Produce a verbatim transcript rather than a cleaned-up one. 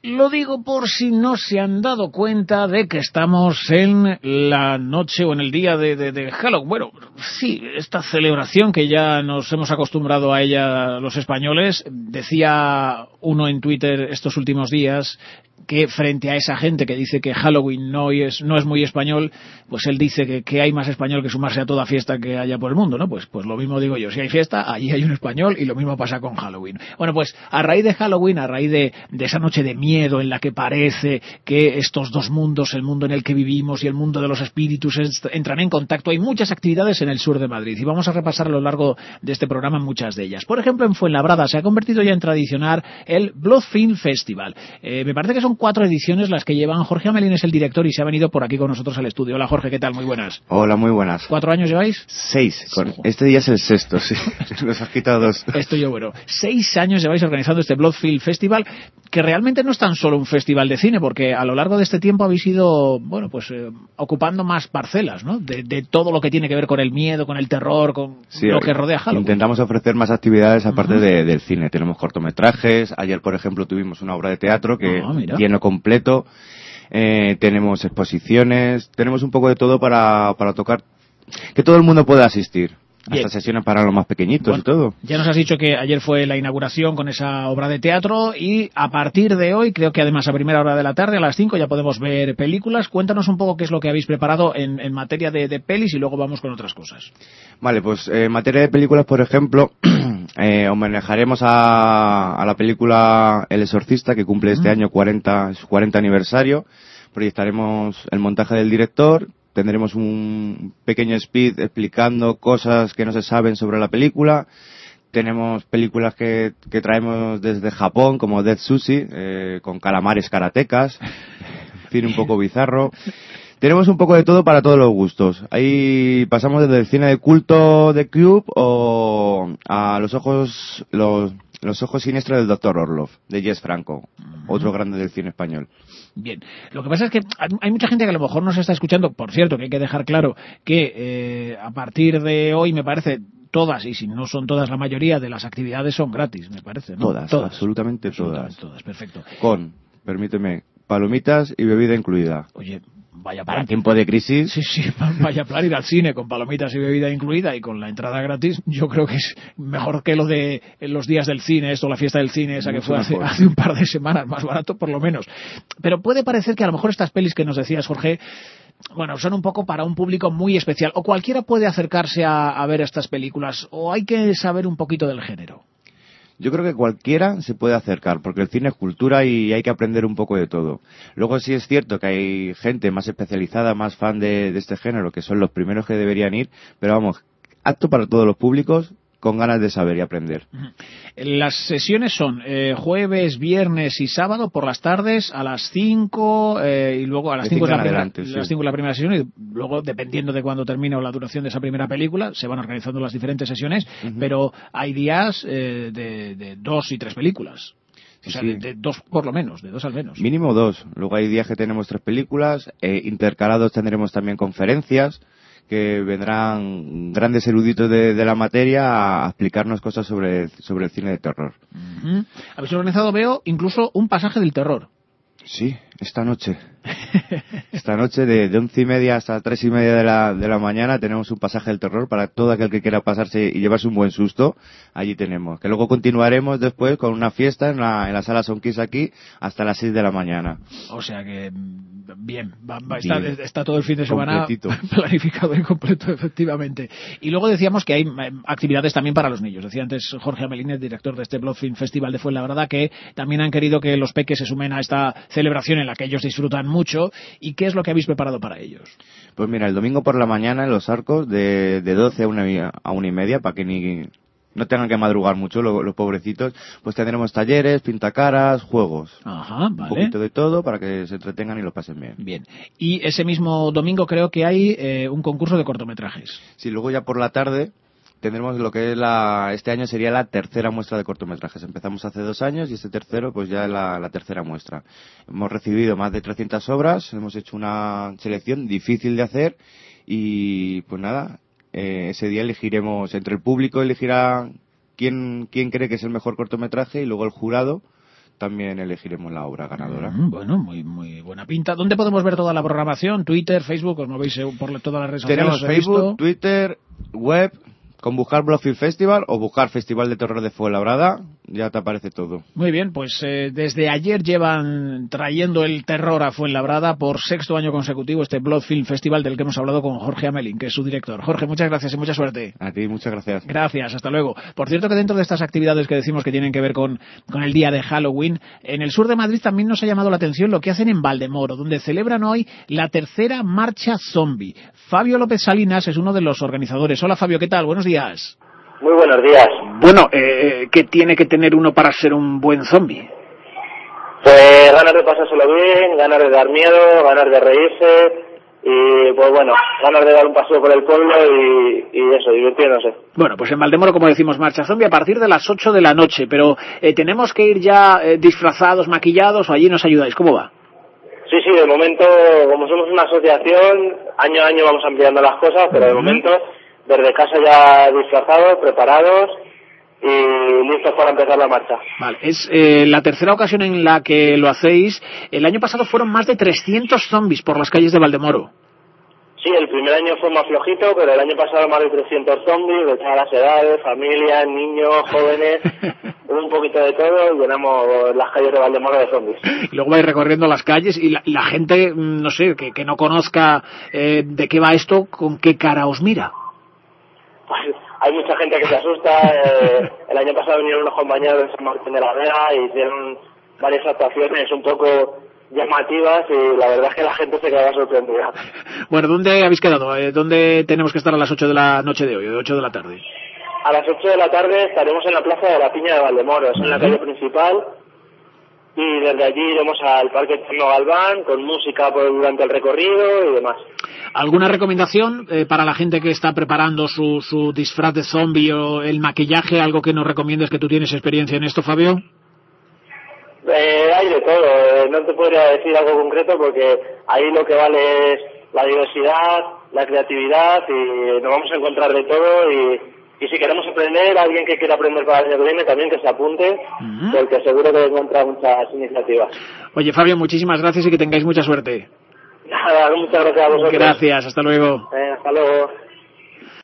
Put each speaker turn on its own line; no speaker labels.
Lo digo por si no se han dado cuenta de que estamos en la noche o en el día de, de, de Halloween. Bueno, sí, esta celebración que ya nos hemos acostumbrado a ella los españoles. Decía uno en Twitter estos últimos días que frente a esa gente que dice que Halloween no es, no es muy español, pues él dice que, que hay más español que sumarse a toda fiesta que haya por el mundo, ¿no? Pues, pues lo mismo digo yo, si hay fiesta, allí hay un español y lo mismo pasa con Halloween. Bueno, pues a raíz de Halloween, a raíz de, de esa noche de miedo en la que parece que estos dos mundos, el mundo en el que vivimos y el mundo de los espíritus, entran en contacto, hay muchas actividades en el sur de Madrid y vamos a repasar a lo largo de este programa muchas de ellas. Por ejemplo, en Fuenlabrada se ha convertido ya en tradicional el Blood Film Festival. Eh, me parece que son cuatro ediciones las que llevan. Jorge Amelín es el director y se ha venido por aquí con nosotros al estudio. Hola Jorge, ¿qué tal? Muy buenas.
Hola, muy buenas.
¿Cuatro años lleváis?
Seis. Con... Este día es el sexto, sí. Nos has quitado dos.
Esto yo, bueno. Seis años lleváis organizando este Blood Film Festival, que realmente no es tan solo un festival de cine, porque a lo largo de este tiempo habéis ido, bueno, pues eh, ocupando más parcelas, ¿no? De, de todo lo que tiene que ver con el miedo, con el terror, con sí, lo que rodea Halloween.
Intentamos ofrecer más actividades aparte uh-huh. de, del cine. Tenemos cortometrajes. Ayer, por ejemplo, tuvimos una obra de teatro que oh, lleno completo. Eh, tenemos exposiciones, tenemos un poco de todo para, para tocar, que todo el mundo pueda asistir. Bien. Hasta sesiones para los más pequeñitos bueno, y todo.
Ya nos has dicho que ayer fue la inauguración con esa obra de teatro y a partir de hoy, creo que además a primera hora de la tarde, a las cinco, ya podemos ver películas. Cuéntanos un poco qué es lo que habéis preparado en, en materia de, de pelis y luego vamos con otras cosas.
Vale, pues en materia de películas, por ejemplo, eh, homenajearemos a, a la película El Exorcista, que cumple este uh-huh. año cuarenta, su cuarenta aniversario. Proyectaremos el montaje del director. Tendremos un pequeño speed explicando cosas que no se saben sobre la película. Tenemos películas que, que traemos desde Japón, como Death Sushi, eh, con calamares karatecas. Cine un poco bizarro. Tenemos un poco de todo para todos los gustos. Ahí pasamos desde el cine de culto de Cube o a los ojos, los, los ojos siniestros del doctor Orlov, de Jess Franco, uh-huh. otro grande del cine español.
Bien, lo que pasa es que hay mucha gente que a lo mejor nos está escuchando, por cierto, que hay que dejar claro que eh, a partir de hoy me parece todas, y si no son todas la mayoría de las actividades son gratis, me parece, ¿no?
Todas, todas. absolutamente,
absolutamente
todas.
todas, perfecto.
Con, permíteme, palomitas y bebida incluida.
Oye, vaya
para tiempo de crisis.
Sí, sí, vaya plan ir al cine con palomitas y bebida incluida y con la entrada gratis, yo creo que es mejor que lo de los días del cine, esto, la fiesta del cine, esa que fue hace, hace un par de semanas, más barato por lo menos. Pero puede parecer que a lo mejor estas pelis que nos decías, Jorge, bueno, son un poco para un público muy especial, o cualquiera puede acercarse a, a ver estas películas, o hay que saber un poquito del género.
Yo creo que cualquiera se puede acercar, porque el cine es cultura y hay que aprender un poco de todo. Luego sí es cierto que hay gente más especializada, más fan de, de este género, que son los primeros que deberían ir, pero vamos, apto para todos los públicos, con ganas de saber y aprender.
Las sesiones son eh, jueves, viernes y sábado por las tardes a las cinco eh, y luego a las cinco es la, adelante, primera, sí. las cinco la primera sesión y luego dependiendo de cuándo termine o la duración de esa primera película se van organizando las diferentes sesiones, uh-huh. pero hay días eh, de, de dos y tres películas. O sea, sí. de, de dos por lo menos, de dos al menos.
Mínimo dos. Luego hay días que tenemos tres películas, eh, intercalados tendremos también conferencias, que vendrán grandes eruditos de, de la materia a explicarnos cosas sobre, sobre el cine de terror.
Uh-huh. Habéis organizado, veo, incluso un pasaje del terror.
Sí, esta noche. Esta noche de, de once y media hasta tres y media de la, de la mañana tenemos un pasaje del terror para todo aquel que quiera pasarse y llevarse un buen susto. Allí tenemos. Que luego continuaremos después con una fiesta en la, en la sala Sonquis aquí hasta las seis de la mañana.
O sea que, bien, va, va, está, bien. Está todo el fin de semana
completito.
Planificado y completo, efectivamente. Y luego decíamos que hay actividades también para los niños. Decía antes Jorge Amelín, director de este Blood Film Festival de Fuenlabrada, que también han querido que los peques se sumen a esta celebración en la que ellos disfrutan mucho. ¿Y qué es lo que habéis preparado para ellos?
Pues mira, el domingo por la mañana en Los Arcos de, de doce a una, a una y media, para que ni no tengan que madrugar mucho los, los pobrecitos, pues tendremos talleres, pintacaras, juegos.
Ajá, vale.
Un poquito de todo para que se entretengan y lo pasen bien.
Bien. Y ese mismo domingo creo que hay eh, un concurso de cortometrajes.
Sí, luego ya por la tarde tendremos lo que es la, este año sería la tercera muestra de cortometrajes. Empezamos hace dos años y este tercero pues ya es la, la tercera muestra. Hemos recibido más de trescientas obras, hemos hecho una selección difícil de hacer y pues nada, eh, ese día elegiremos, entre el público elegirá quién, quién cree que es el mejor cortometraje y luego el jurado también elegiremos la obra ganadora.
Mm, bueno, muy muy buena pinta. ¿Dónde podemos ver toda la programación? ¿Twitter, Facebook? ¿Os movéis por todas las redes sociales?
Tenemos Facebook, Twitter, web, con buscar Bloodfield Festival o buscar Festival de Terror de Fuenlabrada, ya te aparece todo.
Muy bien, pues eh, desde ayer llevan trayendo el terror a Fuenlabrada por sexto año consecutivo este Bloodfield Festival del que hemos hablado con Jorge Amelín, que es su director. Jorge, muchas gracias y mucha suerte.
A ti, muchas gracias.
Gracias, hasta luego. Por cierto que dentro de estas actividades que decimos que tienen que ver con, con el día de Halloween, en el sur de Madrid también nos ha llamado la atención lo que hacen en Valdemoro, donde celebran hoy la tercera marcha zombie. Fabio López Salinas es uno de los organizadores. Hola Fabio, ¿qué tal? Buenos días.
Muy buenos días.
Bueno, eh, ¿qué tiene que tener uno para ser un buen zombie?
Pues ganas de pasárselo bien, ganas de dar miedo, ganas de reírse y pues bueno, ganas de dar un paseo por el pueblo y, y eso, divirtiéndose.
Bueno, pues en Valdemoro, como decimos, marcha zombie a partir de las ocho de la noche, pero eh, ¿tenemos que ir ya eh, disfrazados, maquillados o allí nos ayudáis? ¿Cómo va?
Sí, sí, de momento, como somos una asociación, año a año vamos ampliando las cosas, pero de momento desde casa ya disfrazados, preparados y listos para empezar la marcha.
Vale, es eh, la tercera ocasión en la que lo hacéis. El año pasado fueron más de trescientos zombies por las calles de Valdemoro.
Sí, el primer año fue más flojito, pero el año pasado más de trescientos zombies, de todas las edades, familias, niños, jóvenes, un poquito de todo y llenamos las calles de Valdemoro de zombies.
Y luego vais recorriendo las calles y la, la gente, no sé, que, que no conozca eh, de qué va esto, ¿con qué cara os mira?
Pues hay mucha gente que se asusta. Eh, el año pasado vinieron unos compañeros de San Martín de la Vega y hicieron varias actuaciones un poco llamativas y la verdad es que la gente se quedaba sorprendida.
Bueno, ¿dónde habéis quedado? ¿Dónde tenemos que estar a las ocho de la noche de hoy, de ocho de la tarde?
A las ocho de la tarde estaremos en la Plaza de la Piña de Valdemoro, es en la calle principal, y desde allí iremos al Parque Eterno Galván con música por, durante el recorrido y demás.
¿Alguna recomendación eh, para la gente que está preparando su, su disfraz de zombie o el maquillaje? ¿Algo que nos recomiendes, que tú tienes experiencia en esto, Fabio?
Eh, hay de todo, eh, no te podría decir algo concreto porque ahí lo que vale es la diversidad, la creatividad y nos vamos a encontrar de todo y, y si queremos aprender, alguien que quiera aprender para el año que viene también que se apunte, uh-huh. porque seguro que encuentra muchas iniciativas.
Oye Fabio, muchísimas gracias y que tengáis mucha suerte.
Nada, muchas gracias a vosotros.
Gracias, hasta luego.
Eh, hasta luego.